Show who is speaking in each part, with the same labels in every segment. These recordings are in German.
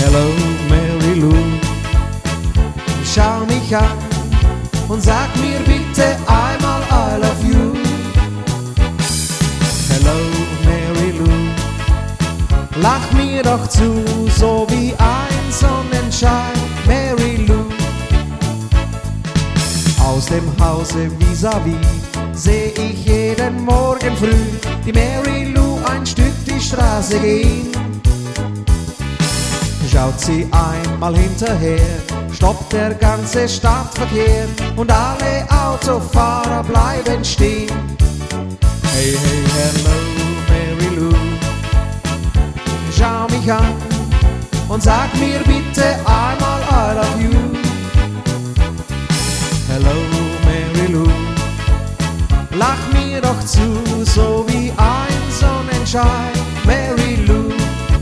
Speaker 1: Hello Mary Lou, schau mich an und sag mir bitte einmal I love you. Hello Mary Lou, lach mir doch zu, so wie ein Sonnenschein, Mary Lou. Aus dem Hause vis-à-vis seh ich jeden Morgen früh die Mary Lou ein Stück die Straße gehen. Schaut sie einmal hinterher, stoppt der ganze Stadtverkehr und alle Autofahrer bleiben stehen. Hey, hey, hello Mary Lou, schau mich an und sag mir bitte einmal I love you. Hello Mary Lou, lach mir doch zu, so wie ein Sonnenschein, Mary Lou.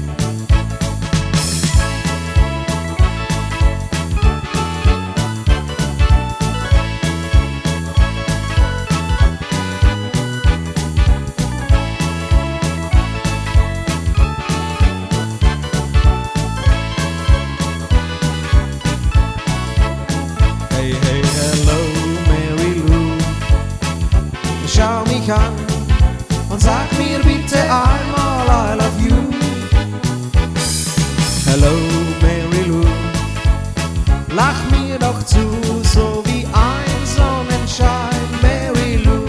Speaker 1: Hey, hey, hello Mary Lou, schau mich an und sag mir bitte einmal I love you. Hello Mary Lou, lach mir doch zu, so wie ein Sonnenschein, Mary Lou.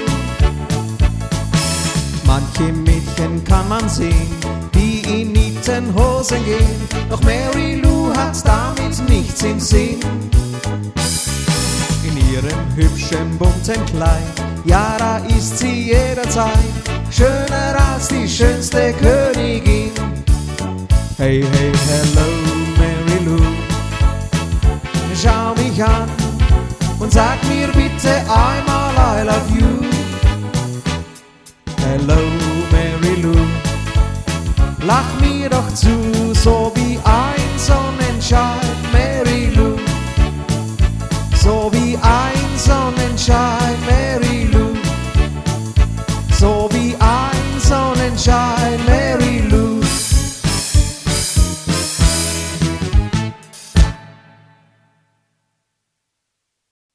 Speaker 1: Manche Mädchen kann man sehen, die in Nietenhosen gehen, doch Mary Lou hat damit nichts im Sinn. In ihrem hübschen bunten Kleid, ja, da ist sie jederzeit schöner als die schönste Königin. Hey, hey, hello Mary Lou, schau mich an und sag mir bitte einmal I love you. Hello Mary Lou, lach mir doch zu, so wie ein Sonnenschein, Mary Lou. So wie ein Sonnenschein.